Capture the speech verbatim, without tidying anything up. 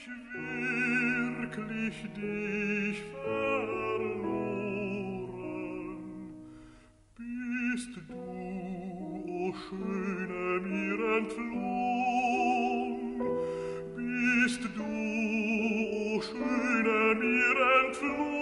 ich wirklich dich verloren? Bist du, o Schöne, mir entflohen? Bist du, o Schöne, mir entflohen?